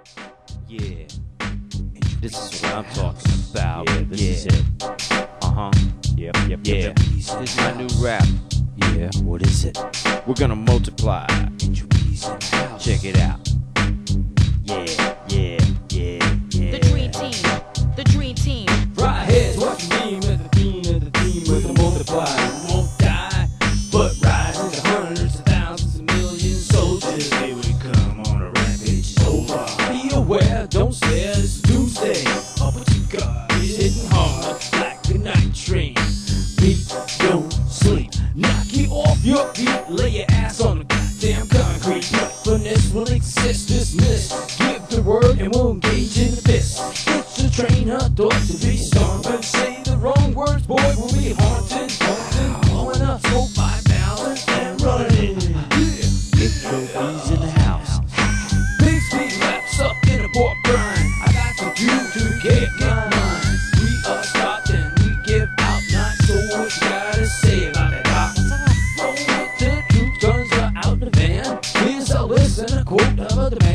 Yeah, this is what I'm talking about. Yeah, this is it. Yep. Yeah, this is my new rap. Yeah, what is it? We're gonna multiply. Check it out. Yeah. The dream team, the dream team. Right here's what you mean with the theme with the multiply. We won't die, but rise into hundreds of thousands of millions soldiers. Here we come on a rampage. Over. Be aware, don't stare, it's doomsday. Up what you got is hitting hard like a night train. Beat, don't sleep, knock you off your feet, lay your ass on the goddamn concrete. Playfulness will exist, dismiss. Give the word and we'll engage in fist. It's a train, a thought to be stomping. Say the wrong words, boy, we'll be haunted. Blowing up, smoke 5,000 and running. Big trophies in the house. Big speed wraps up in a pork grind. I got to do to get mine. We are stopped and we give out not so what you gotta say about that doc. Roll with the truth, guns are out in the van. Here's a list and a quote of a demand.